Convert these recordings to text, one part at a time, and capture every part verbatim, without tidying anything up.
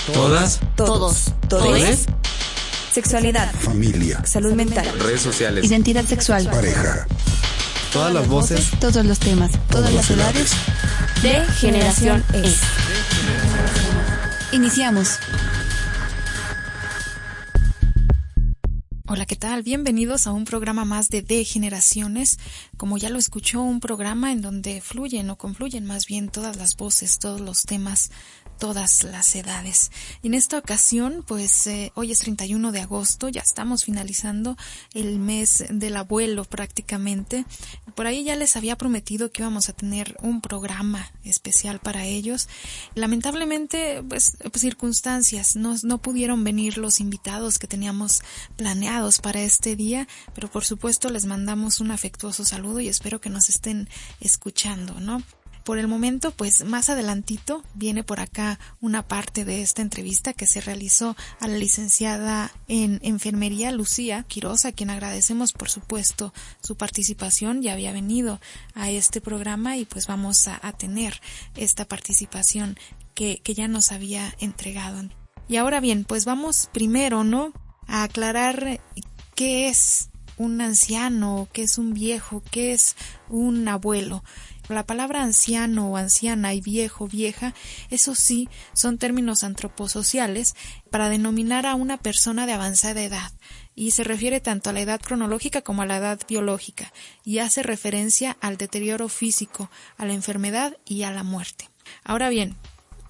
Todas. Todos. Todes. Sexualidad. Familia. Salud mental. Redes sociales. Identidad sexual. Pareja. Todas las voces. Todos los temas. Todas las edades. De Generación E. Iniciamos. Hola, ¿qué tal? Bienvenidos a un programa más de De Generaciones. Como ya lo escuchó, un programa en donde fluyen o confluyen más bien todas las voces, todos los temas, todas las edades. Y en esta ocasión, pues eh, hoy es treinta y uno de agosto, ya estamos finalizando el mes del abuelo prácticamente. Por ahí ya les había prometido que íbamos a tener un programa especial para ellos. Lamentablemente, pues, pues circunstancias, no, no pudieron venir los invitados que teníamos planeados para este día, pero por supuesto les mandamos un afectuoso saludo y espero que nos estén escuchando, ¿no? Por el momento, pues más adelantito viene por acá una parte de esta entrevista que se realizó a la licenciada en enfermería Lucía Quiroz, a quien agradecemos por supuesto su participación. Ya había venido a este programa y pues vamos a, a tener esta participación que, que ya nos había entregado. Y ahora bien, pues vamos primero, ¿no?, a aclarar qué es un anciano, qué es un viejo, qué es un abuelo. La palabra anciano o anciana y viejo, vieja, eso sí, son términos antroposociales para denominar a una persona de avanzada edad y se refiere tanto a la edad cronológica como a la edad biológica y hace referencia al deterioro físico, a la enfermedad y a la muerte. Ahora bien,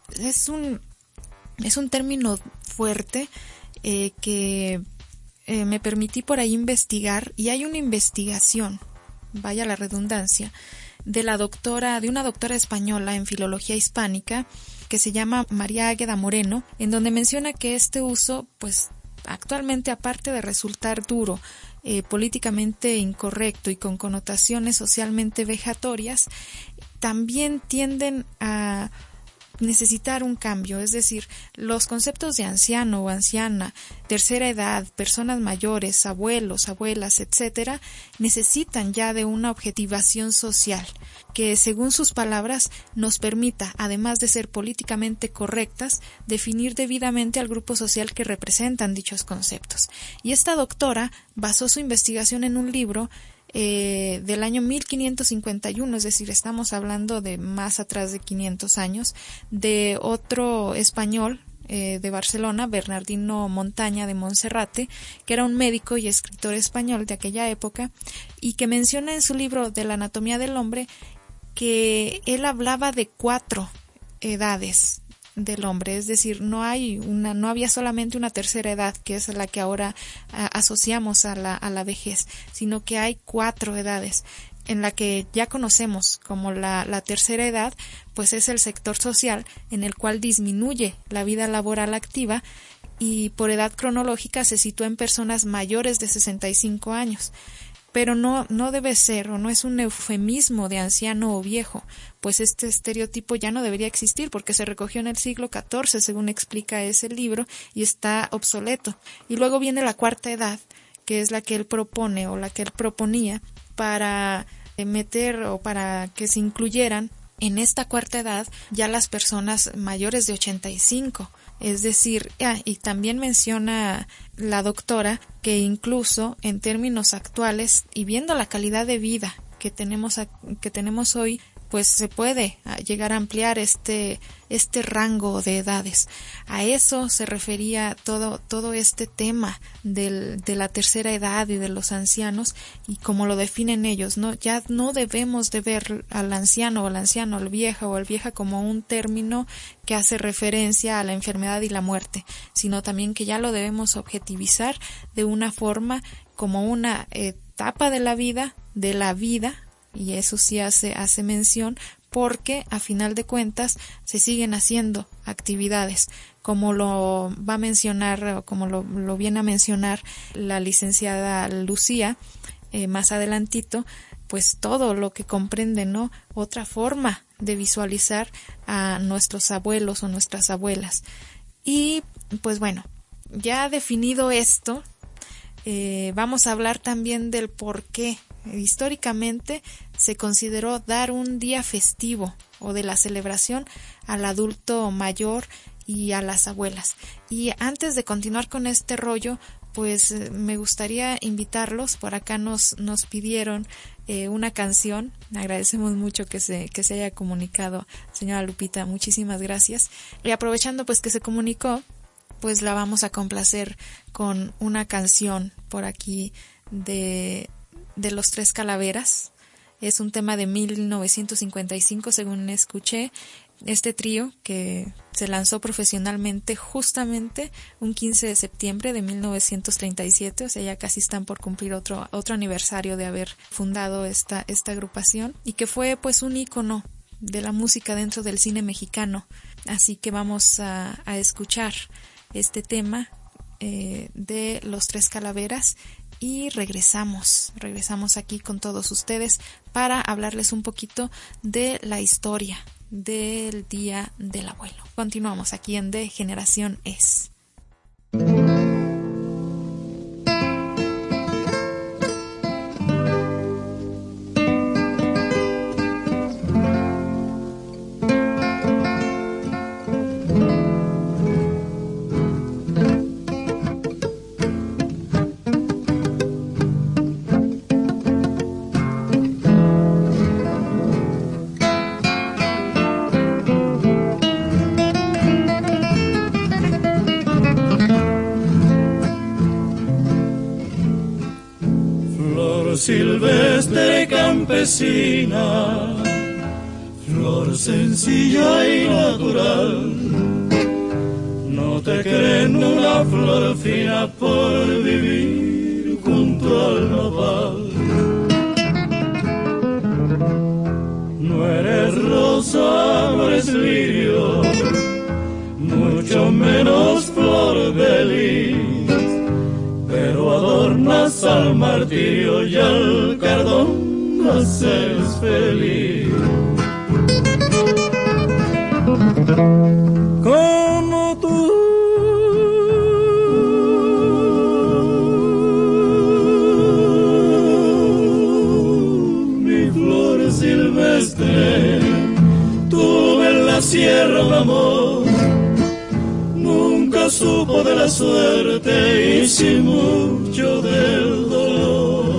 es un, es un término fuerte eh, que eh, me permití por ahí investigar y hay una investigación, vaya la redundancia, de la doctora, de una doctora española en filología hispánica que se llama María Águeda Moreno, en donde menciona que este uso, pues actualmente, aparte de resultar duro, eh, políticamente incorrecto y con connotaciones socialmente vejatorias, también tienden a necesitar un cambio, es decir, los conceptos de anciano o anciana, tercera edad, personas mayores, abuelos, abuelas, etcétera, necesitan ya de una objetivación social que, según sus palabras, nos permita, además de ser políticamente correctas, definir debidamente al grupo social que representan dichos conceptos. Y esta doctora basó su investigación en un libro Eh, del año mil quinientos cincuenta y uno, es decir, estamos hablando de más atrás de quinientos años, de otro español eh, de Barcelona, Bernardino Montaña de Monserrate, que era un médico y escritor español de aquella época, y que menciona en su libro de la anatomía del hombre que él hablaba de cuatro edades del hombre, es decir, no hay una, no había solamente una tercera edad, que es la que ahora a, asociamos a la, a la vejez, sino que hay cuatro edades, en la que ya conocemos como la, la tercera edad, pues es el sector social en el cual disminuye la vida laboral activa y por edad cronológica se sitúa en personas mayores de sesenta y cinco años. Pero no, no debe ser o no es un eufemismo de anciano o viejo, pues este estereotipo ya no debería existir porque se recogió en el siglo catorce, según explica ese libro, y está obsoleto. Y luego viene la cuarta edad, que es la que él propone o la que él proponía para meter o para que se incluyeran en esta cuarta edad ya las personas mayores de ochenta y cinco. Es decir, ah, y también menciona la doctora que incluso en términos actuales y viendo la calidad de vida que tenemos que tenemos hoy, pues se puede llegar a ampliar este este rango de edades. A eso se refería todo todo este tema del, de la tercera edad y de los ancianos y como lo definen ellos, no ya no debemos de ver al anciano o al anciano, al viejo o al vieja como un término que hace referencia a la enfermedad y la muerte, sino también que ya lo debemos objetivizar de una forma como una etapa de la vida, de la vida, y eso sí hace, hace mención porque a final de cuentas se siguen haciendo actividades como lo va a mencionar o como lo, lo viene a mencionar la licenciada Lucía eh, más adelantito, pues todo lo que comprende, ¿no?, otra forma de visualizar a nuestros abuelos o nuestras abuelas. Y pues bueno, ya definido esto, eh, vamos a hablar también del por qué históricamente se consideró dar un día festivo o de la celebración al adulto mayor y a las abuelas. Y antes de continuar con este rollo, pues me gustaría invitarlos. Por acá nos nos pidieron eh, una canción. Agradecemos mucho que se que se haya comunicado, señora Lupita, muchísimas gracias. Y aprovechando pues que se comunicó, pues la vamos a complacer con una canción por aquí de de Los Tres Calaveras. Es un tema de mil novecientos cincuenta y cinco, según escuché. Este trío que se lanzó profesionalmente justamente un quince de septiembre de mil novecientos treinta y siete, o sea, ya casi están por cumplir otro otro aniversario de haber fundado esta esta agrupación, y que fue pues un ícono de la música dentro del cine mexicano. Así que vamos a, a escuchar este tema eh, de Los Tres Calaveras y regresamos, regresamos aquí con todos ustedes para hablarles un poquito de la historia del Día del Abuelo. Continuamos aquí en De Generación Es. Silvestre campesina, flor sencilla y natural, no te creen una flor fina por vivir junto al nopal. No eres rosa, no eres lirio, mucho menos flor de lis, pero adornas al martirio y al cardón haces feliz. Como tú, mi flor silvestre, tuve en la sierra un amor, nunca supo de la suerte y sin mucho del dolor.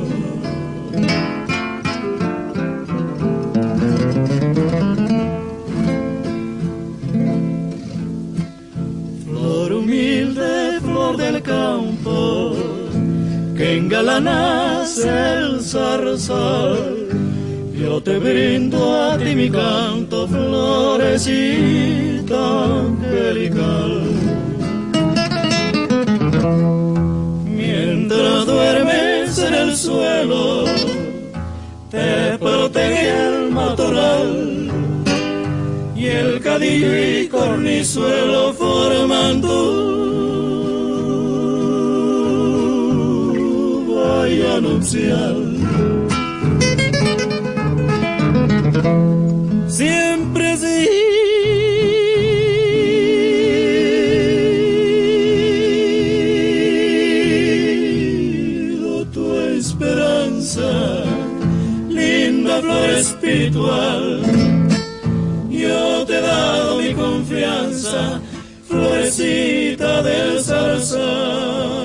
Flor humilde, flor del campo, que engalanas el zarzal, yo te brindo a ti mi canto, florecita angelical. Mientras duermes en el suelo, te protege el matorral, y el cadillo y cornizuelo forman tu valla nupcial. Siempre he sido tu esperanza, linda flor espiritual. Yo te he dado mi confianza, florecita del zarzal.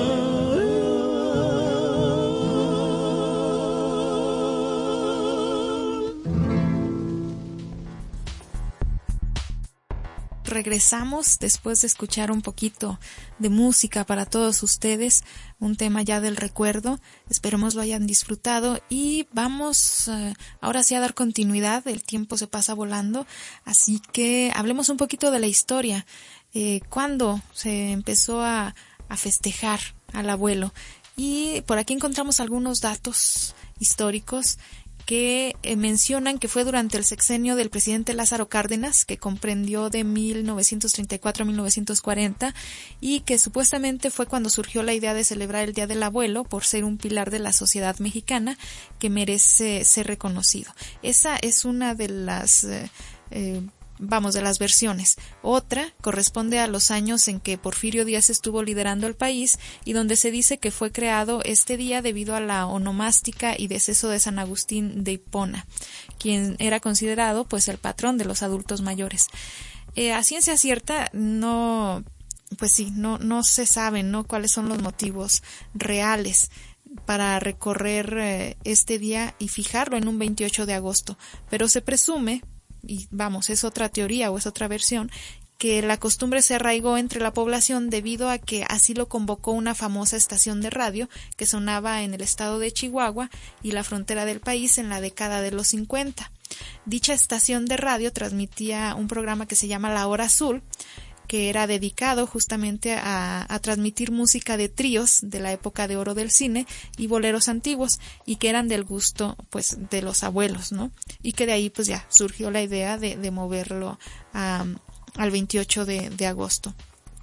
Regresamos después de escuchar un poquito de música para todos ustedes, un tema ya del recuerdo. Esperemos lo hayan disfrutado y vamos uh, ahora sí a dar continuidad. El tiempo se pasa volando, así que hablemos un poquito de la historia. Eh, ¿Cuándo se empezó a, a festejar al abuelo? Y por aquí encontramos algunos datos históricos que eh, mencionan que fue durante el sexenio del presidente Lázaro Cárdenas, que comprendió de mil novecientos treinta y cuatro a mil novecientos cuarenta, y que supuestamente fue cuando surgió la idea de celebrar el Día del Abuelo por ser un pilar de la sociedad mexicana que merece ser reconocido. Esa es una de las eh, eh, vamos, de las versiones. Otra corresponde a los años en que Porfirio Díaz estuvo liderando el país y donde se dice que fue creado este día debido a la onomástica y deceso de San Agustín de Hipona, quien era considerado pues el patrón de los adultos mayores. Eh, a ciencia cierta no, pues sí, no, no se saben, ¿no?, cuáles son los motivos reales para recorrer eh, este día y fijarlo en un veintiocho de agosto, pero se presume, y vamos, es otra teoría o es otra versión, que la costumbre se arraigó entre la población debido a que así lo convocó una famosa estación de radio que sonaba en el estado de Chihuahua y la frontera del país en la década de los cincuenta. Dicha estación de radio transmitía un programa que se llama La Hora Azul, que era dedicado justamente a, a transmitir música de tríos de la época de oro del cine y boleros antiguos, y que eran del gusto pues de los abuelos, ¿no? Y que de ahí pues ya surgió la idea de, de moverlo a, al veintiocho de, de agosto.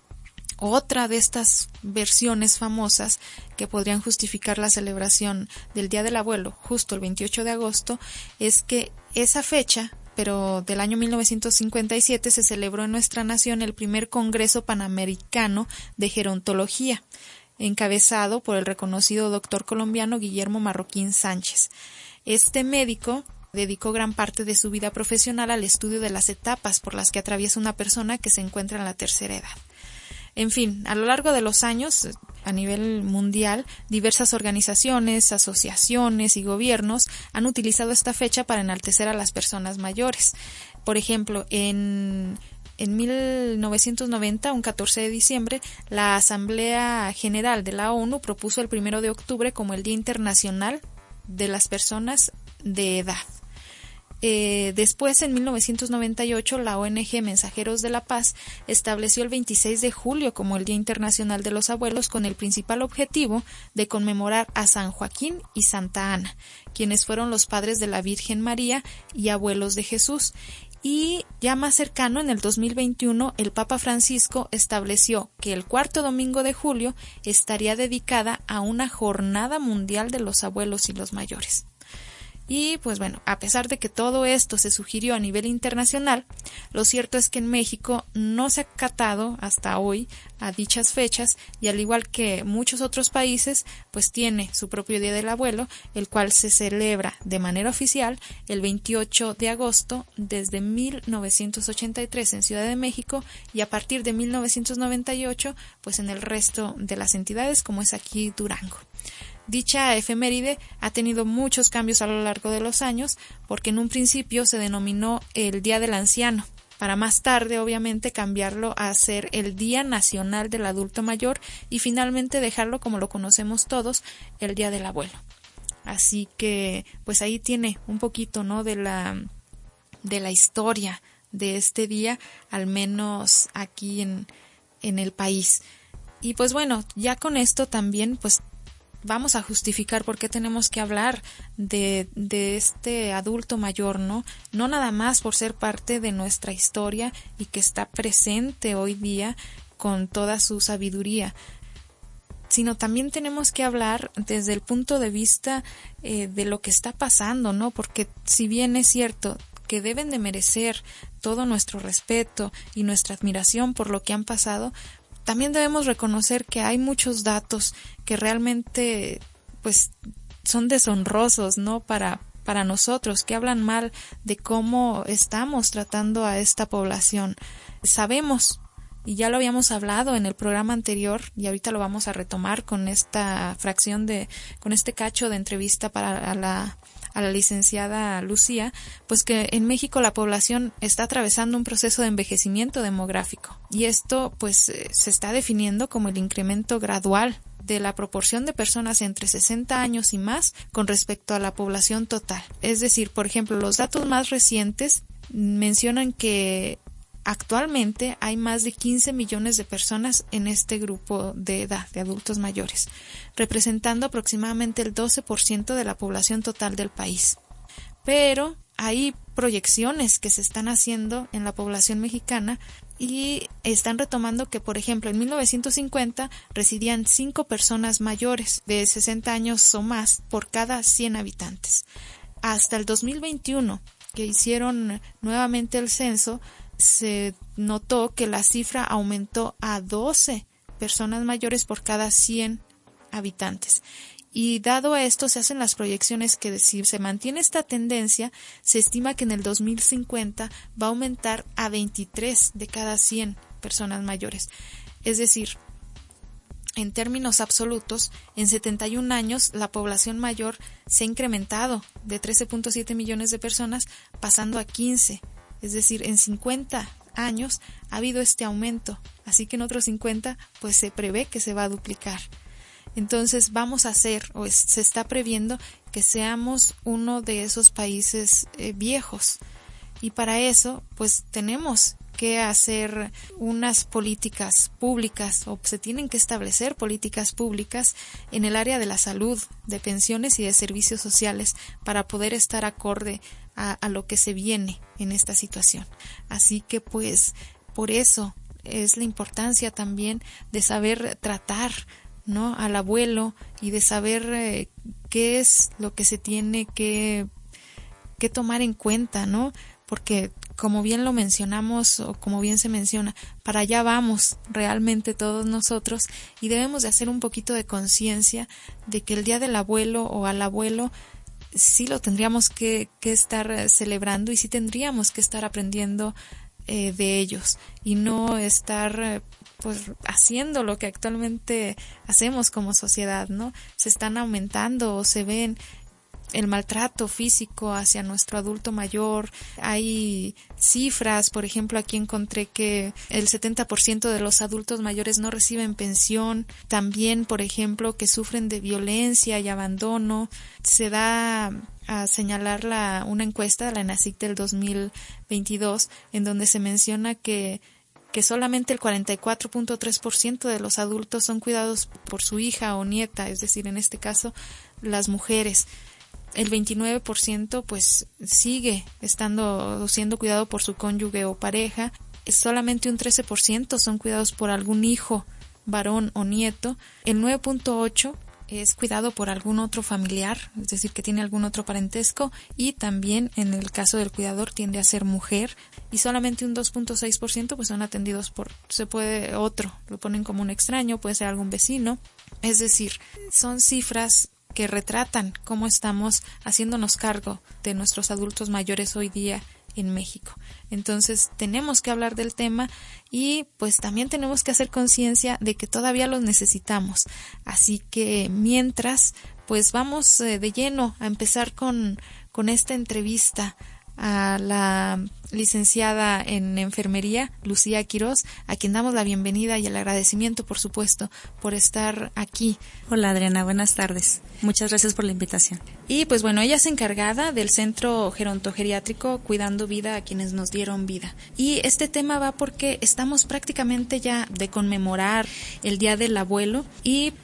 Otra de estas versiones famosas que podrían justificar la celebración del Día del Abuelo, justo el veintiocho de agosto, es que esa fecha, pero del año mil novecientos cincuenta y siete, se celebró en nuestra nación el primer Congreso Panamericano de Gerontología, encabezado por el reconocido doctor colombiano Guillermo Marroquín Sánchez. Este médico dedicó gran parte de su vida profesional al estudio de las etapas por las que atraviesa una persona que se encuentra en la tercera edad. En fin, a lo largo de los años, a nivel mundial, diversas organizaciones, asociaciones y gobiernos han utilizado esta fecha para enaltecer a las personas mayores. Por ejemplo, en, en mil novecientos noventa, un catorce de diciembre, la Asamblea General de la ONU propuso el primero de octubre como el Día Internacional de las Personas de Edad. Eh, después, en mil novecientos noventa y ocho, la O N G Mensajeros de la Paz estableció el veintiséis de julio como el Día Internacional de los Abuelos, con el principal objetivo de conmemorar a San Joaquín y Santa Ana, quienes fueron los padres de la Virgen María y abuelos de Jesús. Y ya más cercano, en el dos mil veintiuno, el Papa Francisco estableció que el cuarto domingo de julio estaría dedicada a una jornada mundial de los abuelos y los mayores. Y pues bueno, a pesar de que todo esto se sugirió a nivel internacional, lo cierto es que en México no se ha acatado hasta hoy a dichas fechas, y al igual que muchos otros países, pues tiene su propio Día del Abuelo, el cual se celebra de manera oficial el veintiocho de agosto desde mil novecientos ochenta y tres en Ciudad de México, y a partir de mil novecientos noventa y ocho pues en el resto de las entidades, como es aquí Durango. Dicha efeméride ha tenido muchos cambios a lo largo de los años, porque en un principio se denominó el Día del Anciano, para más tarde obviamente cambiarlo a ser el Día Nacional del Adulto Mayor y finalmente dejarlo como lo conocemos todos, el Día del Abuelo. Así que pues ahí tiene un poquito, ¿no?, de la de la historia de este día, al menos aquí en en el país. Y pues bueno, ya con esto también pues vamos a justificar por qué tenemos que hablar de, de este adulto mayor, ¿no? No nada más por ser parte de nuestra historia y que está presente hoy día con toda su sabiduría, sino también tenemos que hablar desde el punto de vista eh, de lo que está pasando, ¿no? Porque si bien es cierto que deben de merecer todo nuestro respeto y nuestra admiración por lo que han pasado, también debemos reconocer que hay muchos datos que realmente pues son deshonrosos, ¿no?, para para nosotros, que hablan mal de cómo estamos tratando a esta población. Sabemos, y ya lo habíamos hablado en el programa anterior, y ahorita lo vamos a retomar con esta fracción de, con este cacho de entrevista para a la a la licenciada Lucía, pues que en México la población está atravesando un proceso de envejecimiento demográfico, y esto pues eh, se está definiendo como el incremento gradual de la proporción de personas entre sesenta años y más con respecto a la población total. Es decir, por ejemplo, los datos más recientes mencionan que actualmente hay más de quince millones de personas en este grupo de edad de adultos mayores, representando aproximadamente el doce por ciento de la población total del país. Pero hay proyecciones que se están haciendo en la población mexicana y están retomando que, por ejemplo, en mil novecientos cincuenta residían cinco personas mayores de sesenta años o más por cada cien habitantes. Hasta el dos mil veintiuno, que hicieron nuevamente el censo, se notó que la cifra aumentó a doce personas mayores por cada cien habitantes. Y dado a esto, se hacen las proyecciones que si se mantiene esta tendencia, se estima que en el dos mil cincuenta va a aumentar a veintitrés de cada cien personas mayores. Es decir, en términos absolutos, en setenta y un años la población mayor se ha incrementado de trece punto siete millones de personas pasando a quince. Es decir, en cincuenta años ha habido este aumento. Así que en otros cincuenta pues se prevé que se va a duplicar. Entonces vamos a hacer, o es, se está previendo que seamos uno de esos países eh, viejos. Y para eso, pues tenemos que hacer unas políticas públicas, o se tienen que establecer políticas públicas en el área de la salud, de pensiones y de servicios sociales para poder estar acorde a, a lo que se viene en esta situación. Así que pues por eso es la importancia también de saber tratar, ¿no?, al abuelo y de saber eh, qué es lo que se tiene que, que tomar en cuenta, ¿no? Porque como bien lo mencionamos o como bien se menciona, para allá vamos realmente todos nosotros y debemos de hacer un poquito de conciencia de que el día del abuelo o al abuelo sí lo tendríamos que, que estar celebrando y sí tendríamos que estar aprendiendo eh, de ellos y no estar eh, pues haciendo lo que actualmente hacemos como sociedad, ¿no? Se están aumentando o se ven el maltrato físico hacia nuestro adulto mayor. Hay cifras, por ejemplo, aquí encontré que el setenta por ciento de los adultos mayores no reciben pensión. También, por ejemplo, que sufren de violencia y abandono. Se da a señalar la, una encuesta de la ENACIC del dos mil veintidós, en donde se menciona que que solamente el cuarenta y cuatro punto tres por ciento de los adultos son cuidados por su hija o nieta, es decir, en este caso, las mujeres. El veintinueve por ciento pues sigue estando siendo cuidado por su cónyuge o pareja. Solamente un trece por ciento son cuidados por algún hijo, varón o nieto. El nueve punto ocho por ciento es cuidado por algún otro familiar, es decir, que tiene algún otro parentesco, y también en el caso del cuidador tiende a ser mujer, y solamente un dos punto seis por ciento pues son atendidos por, se puede otro, lo ponen como un extraño, puede ser algún vecino. Es decir, son cifras que retratan cómo estamos haciéndonos cargo de nuestros adultos mayores hoy día en México. Entonces tenemos que hablar del tema y pues también tenemos que hacer conciencia de que todavía los necesitamos. Así que mientras pues vamos eh, de lleno a empezar con, con esta entrevista a la licenciada en enfermería, Lucía Quiroz, a quien damos la bienvenida y el agradecimiento, por supuesto, por estar aquí. Hola Adriana, buenas tardes. Muchas gracias por la invitación. Y pues bueno, ella es encargada del Centro Gerontogeriátrico Cuidando Vida a quienes nos dieron vida. Y este tema va porque estamos prácticamente ya de conmemorar el Día del Abuelo y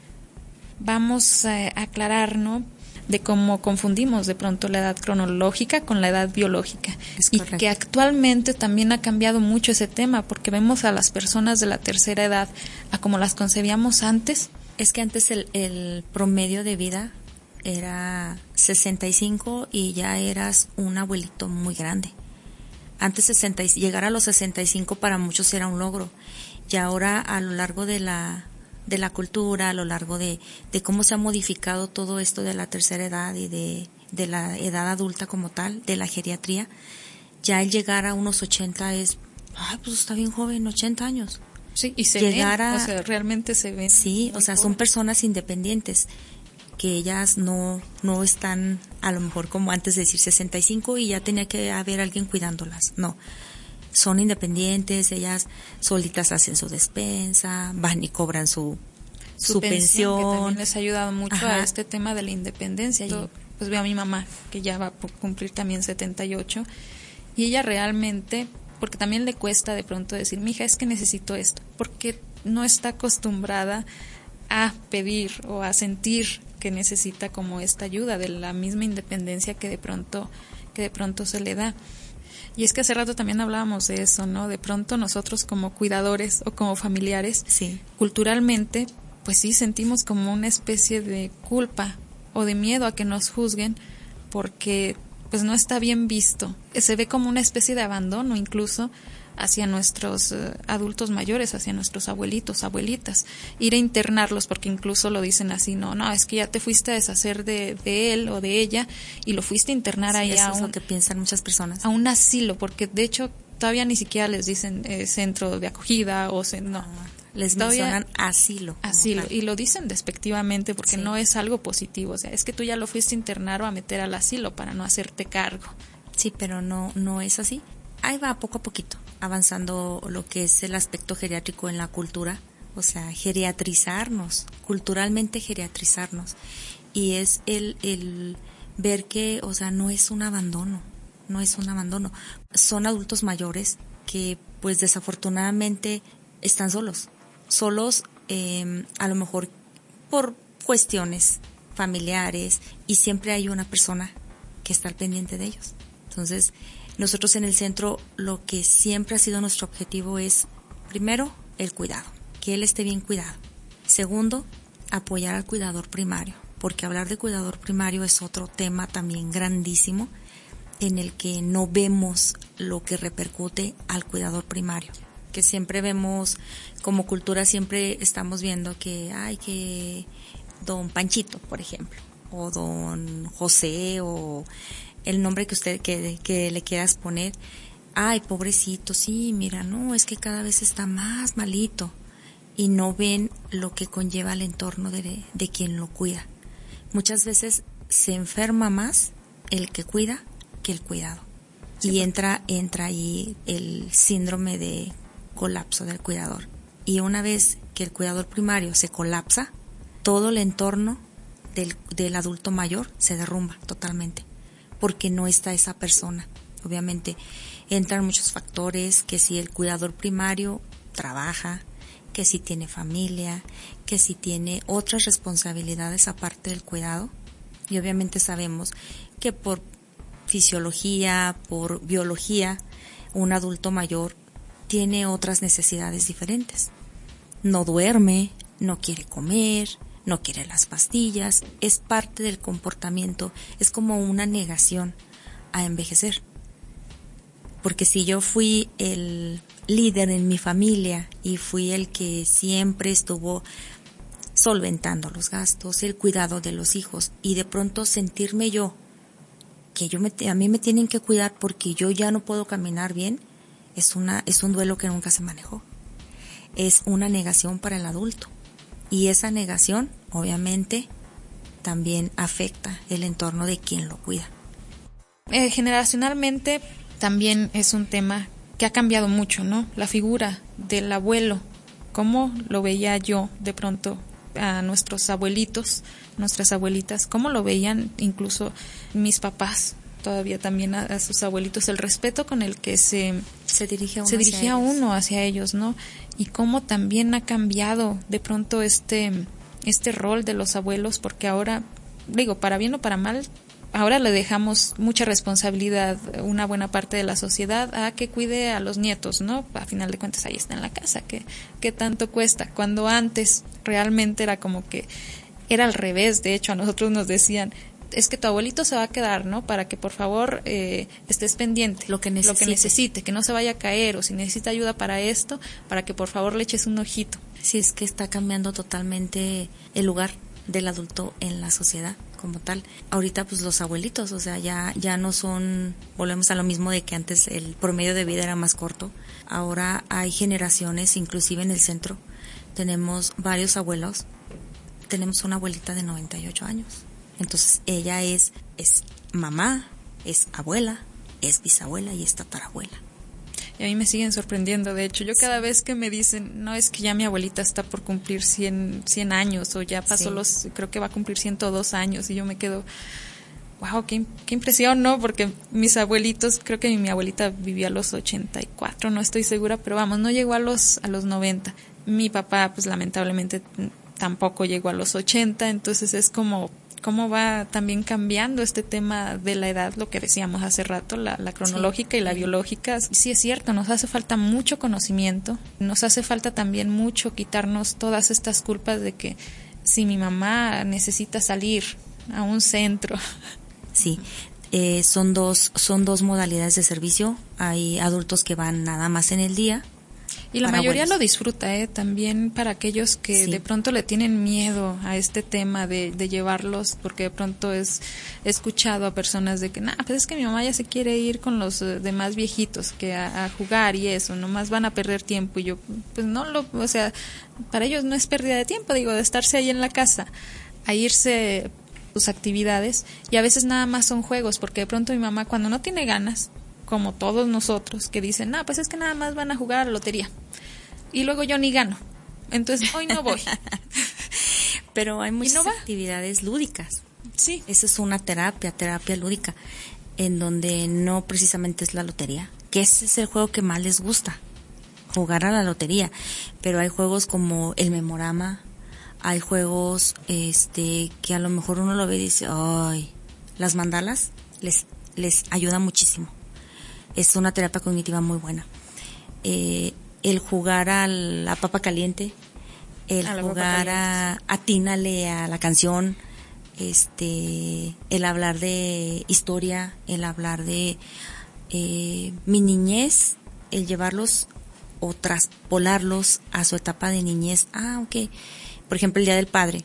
vamos a aclarar, ¿no?, de cómo confundimos de pronto la edad cronológica con la edad biológica. Y que actualmente también ha cambiado mucho ese tema, porque vemos a las personas de la tercera edad a como las concebíamos antes. Es que antes el, el promedio de vida era sesenta y cinco y ya eras un abuelito muy grande. Antes sesenta, llegar a los sesenta y cinco para muchos era un logro, y ahora a lo largo de la de la cultura, a lo largo de, de cómo se ha modificado todo esto de la tercera edad y de, de la edad adulta como tal, de la geriatría, ya el llegar a unos ochenta es, ay, pues está bien joven, ochenta años. Sí, y se llegar ven, a, o sea, realmente se ven. Sí, o sea, son personas independientes, que ellas no, no están a lo mejor como antes de decir sesenta y cinco y ya tenía que haber alguien cuidándolas, no. Son independientes, ellas solitas hacen su despensa, van y cobran su, su, su pensión, pensión. Que también les ha ayudado mucho Ajá. a este tema de la independencia. Sí. Yo pues veo a mi mamá, que ya va a cumplir también setenta y ocho, y ella realmente, porque también le cuesta de pronto decir, mija, es que necesito esto, porque no está acostumbrada a pedir o a sentir que necesita como esta ayuda de la misma independencia que de pronto, que de pronto se le da. Y es que hace rato también hablábamos de eso, ¿no? De pronto nosotros como cuidadores o como familiares, sí, culturalmente, pues sí sentimos como una especie de culpa o de miedo a que nos juzguen porque pues no está bien visto. Se ve como una especie de abandono incluso hacia nuestros uh, adultos mayores, hacia nuestros abuelitos, abuelitas, ir a internarlos, porque incluso lo dicen así, no, no, es que ya te fuiste a deshacer de, de él o de ella y lo fuiste a internar sí, ahí eso a es un, lo que piensan muchas personas. a un asilo, porque de hecho todavía ni siquiera les dicen eh, centro de acogida o se, no. Ah, les Todavía, mencionan asilo. Asilo, y lo dicen despectivamente porque sí. no es algo positivo, o sea, es que tú ya lo fuiste a internar o a meter al asilo para no hacerte cargo. Sí, pero no, no es así. Ahí va poco a poquito, avanzando lo que es el aspecto geriátrico en la cultura, o sea, geriatrizarnos, culturalmente geriatrizarnos, y es el, el ver que, o sea, no es un abandono, no es un abandono, son adultos mayores que pues desafortunadamente están solos, solos eh, a lo mejor por cuestiones familiares, y siempre hay una persona que está al pendiente de ellos. Entonces, nosotros en el centro lo que siempre ha sido nuestro objetivo es, primero, el cuidado, que él esté bien cuidado. Segundo, apoyar al cuidador primario, porque hablar de cuidador primario es otro tema también grandísimo en el que no vemos lo que repercute al cuidador primario, que siempre vemos, como cultura siempre estamos viendo que, ay, que don Panchito, por ejemplo, o don José, o el nombre que usted que, que le quieras poner, ay, pobrecito, sí, mira, no, es que cada vez está más malito, y no ven lo que conlleva el entorno de, de quien lo cuida. Muchas veces se enferma más el que cuida que el cuidado, sí, y entra entra ahí el síndrome de colapso del cuidador, y una vez que el cuidador primario se colapsa, todo el entorno del, del adulto mayor se derrumba totalmente, porque no está esa persona. Obviamente entran muchos factores, que si el cuidador primario trabaja, que si tiene familia, que si tiene otras responsabilidades aparte del cuidado, y obviamente sabemos que por fisiología, por biología, un adulto mayor tiene otras necesidades diferentes. No duerme, no quiere comer, no quiere las pastillas, es parte del comportamiento, es como una negación a envejecer. Porque si yo fui el líder en mi familia y fui el que siempre estuvo solventando los gastos, el cuidado de los hijos, y de pronto sentirme yo que yo me, a mí me tienen que cuidar porque yo ya no puedo caminar bien, es una es un duelo que nunca se manejó. Es una negación para el adulto, y esa negación obviamente también afecta el entorno de quien lo cuida. Eh, generacionalmente también es un tema que ha cambiado mucho, ¿no? La figura del abuelo, cómo lo veía yo de pronto a nuestros abuelitos, nuestras abuelitas, cómo lo veían incluso mis papás, todavía también a, a sus abuelitos, el respeto con el que se, se dirige, a uno, se dirigía hacia uno hacia ellos, ¿no? Y cómo también ha cambiado de pronto este, este rol de los abuelos, porque ahora, digo, para bien o para mal, ahora le dejamos mucha responsabilidad, una buena parte de la sociedad, a que cuide a los nietos, ¿no? A final de cuentas ahí está en la casa, ¿qué, qué tanto cuesta? Cuando antes realmente era como que era al revés. De hecho, a nosotros nos decían, es que tu abuelito se va a quedar, ¿no? Para que por favor eh, estés pendiente, lo que necesite. lo que necesite, que no se vaya a caer, o si necesita ayuda para esto, para que por favor le eches un ojito. Sí, es que está cambiando totalmente el lugar del adulto en la sociedad como tal. Ahorita pues los abuelitos, o sea, ya ya no son, volvemos a lo mismo de que antes el promedio de vida era más corto. Ahora hay generaciones, inclusive en el centro tenemos varios abuelos. Tenemos una abuelita de noventa y ocho años. Entonces ella es es mamá, es abuela, es bisabuela y es tatarabuela. Y a mí me siguen sorprendiendo, de hecho, yo cada vez que me dicen, no, es que ya mi abuelita está por cumplir cien, cien años, o ya pasó sí. los, creo que va a cumplir ciento dos años, y yo me quedo, wow, qué, qué impresión, ¿no? Porque mis abuelitos, creo que mi abuelita vivió a los ochenta y cuatro, no estoy segura, pero vamos, no llegó a los, a los noventa. Mi papá, pues lamentablemente tampoco llegó a los ochenta, entonces es como, cómo va también cambiando este tema de la edad, lo que decíamos hace rato, la, la cronológica sí. y la biológica. Sí es cierto, nos hace falta mucho conocimiento, nos hace falta también mucho quitarnos todas estas culpas de que si mi mamá necesita salir a un centro. Sí, Eh, son dos son dos modalidades de servicio. Hay adultos que van nada más en el día. Y la mayoría abuelos. Lo disfruta, ¿eh? También para aquellos que sí. de pronto le tienen miedo a este tema de, de llevarlos, porque de pronto es he escuchado a personas de que, nah, pues es que mi mamá ya se quiere ir con los uh, demás viejitos, que a, a jugar y eso, nomás van a perder tiempo. Y yo, pues no, lo, o sea, para ellos no es pérdida de tiempo, digo, de estarse ahí en la casa, a irse sus actividades, y a veces nada más son juegos, porque de pronto mi mamá cuando no tiene ganas, como todos nosotros, que dicen, no, pues es que nada más van a jugar a la lotería. Y luego yo ni gano. Entonces, hoy no voy. Pero hay muchas no actividades lúdicas. Sí. Esa es una terapia, terapia lúdica, en donde no precisamente es la lotería, que ese es el juego que más les gusta, jugar a la lotería. Pero hay juegos como el memorama, hay juegos este que a lo mejor uno lo ve y dice, ay, las mandalas les, les ayuda muchísimo. Es una terapia cognitiva muy buena. Eh, el jugar a la papa caliente, el a jugar a atínale a la canción, este, el hablar de historia, el hablar de eh, mi niñez, el llevarlos o traspolarlos a su etapa de niñez. Ah, ok. Por ejemplo, el Día del Padre.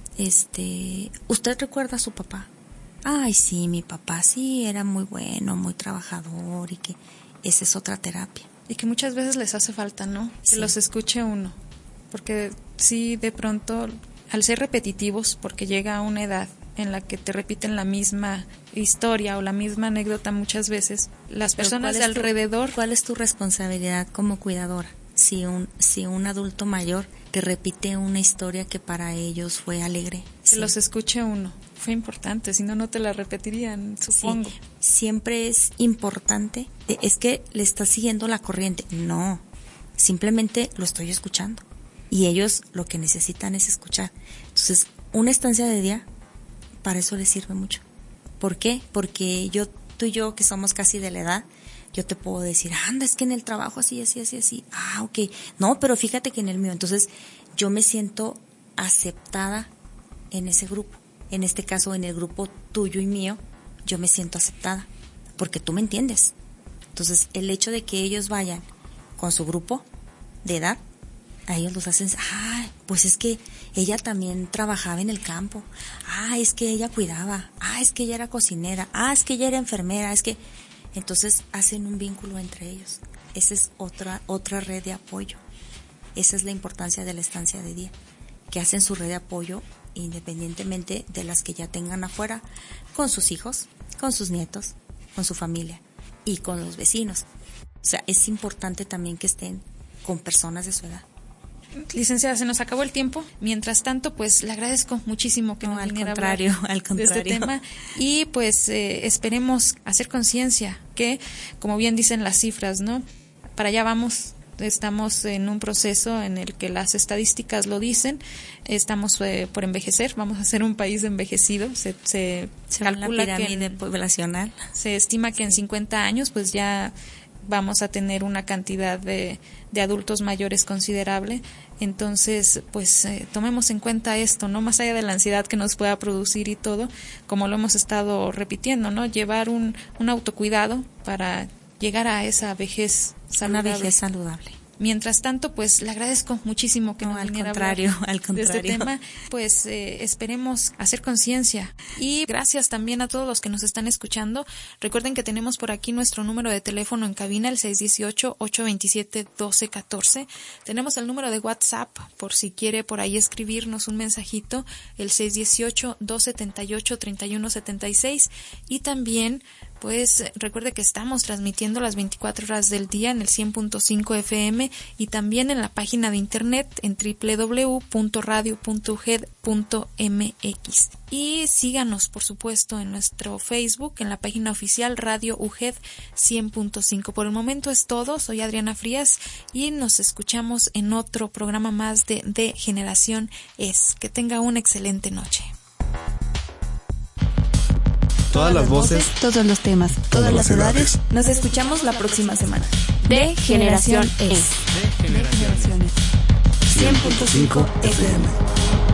Este, ¿usted recuerda a su papá? Ay, sí, mi papá sí era muy bueno, muy trabajador, y que esa es otra terapia. Y que muchas veces les hace falta, ¿no? Sí. Que los escuche uno. Porque sí, de pronto, al ser repetitivos, porque llega a una edad en la que te repiten la misma historia o la misma anécdota muchas veces, las personas de alrededor... Tu, ¿Cuál es tu responsabilidad como cuidadora? Si un, si un adulto mayor te repite una historia que para ellos fue alegre. Que sí. los escuche uno. Fue importante, si no, no te la repetirían, supongo. Sí. Siempre es importante, es que le estás siguiendo la corriente. No, simplemente lo estoy escuchando. Y ellos lo que necesitan es escuchar. Entonces, una estancia de día, para eso les sirve mucho. ¿Por qué? Porque yo, tú y yo, que somos casi de la edad, yo te puedo decir, anda, es que en el trabajo así, así, así, así. Ah, ok. No, pero fíjate que en el mío. Entonces, yo me siento aceptada en ese grupo. En este caso, en el grupo tuyo y mío, yo me siento aceptada, porque tú me entiendes. Entonces, el hecho de que ellos vayan con su grupo de edad, a ellos los hacen, ah, pues es que ella también trabajaba en el campo, ah, es que ella cuidaba, ah, es que ella era cocinera, ah, es que ella era enfermera, es que... Entonces, hacen un vínculo entre ellos. Esa es otra, otra red de apoyo. Esa es la importancia de la estancia de día, que hacen su red de apoyo independientemente de las que ya tengan afuera, con sus hijos, con sus nietos, con su familia y con los vecinos. O sea, es importante también que estén con personas de su edad. Licenciada, se nos acabó el tiempo. Mientras tanto, pues le agradezco muchísimo que no, nos al viniera contrario, a hablar al contrario. de este tema. Y pues eh, esperemos hacer conciencia que, como bien dicen las cifras, ¿no? Para allá vamos. Estamos en un proceso en el que las estadísticas lo dicen. Estamos eh, por envejecer. Vamos a ser un país envejecido. Se, se, se calcula la pirámide que en, poblacional. Se estima que sí. En cincuenta años, pues ya vamos a tener una cantidad de, de adultos mayores considerable. Entonces, pues eh, tomemos en cuenta esto, ¿no? Más allá de la ansiedad que nos pueda producir y todo, como lo hemos estado repitiendo, ¿no? Llevar un, un autocuidado para llegar a esa vejez saludable. Una vejez saludable. Mientras tanto, pues le agradezco muchísimo que no, nos al viniera contrario, a hablar al contrario. de este tema. Pues eh, esperemos hacer conciencia. Y gracias también a todos los que nos están escuchando. Recuerden que tenemos por aquí nuestro número de teléfono en cabina, el seis uno ocho, ocho dos siete, uno dos uno cuatro. Tenemos el número de WhatsApp, por si quiere por ahí escribirnos un mensajito, el seis uno ocho, dos siete ocho, tres uno siete seis. Y también... pues recuerde que estamos transmitiendo las veinticuatro horas del día en el cien punto cinco F M y también en la página de internet en doble u doble u doble u punto radio punto u g e d punto m x. Y síganos, por supuesto, en nuestro Facebook, en la página oficial Radio U G E D cien punto cinco. Por el momento es todo. Soy Adriana Frías y nos escuchamos en otro programa más de, de Generación Es. Que tenga una excelente noche. Todas las voces, todos los temas, todas las edades. Nos escuchamos la próxima semana. De Generación Es. De Generaciones. cien punto cinco F M.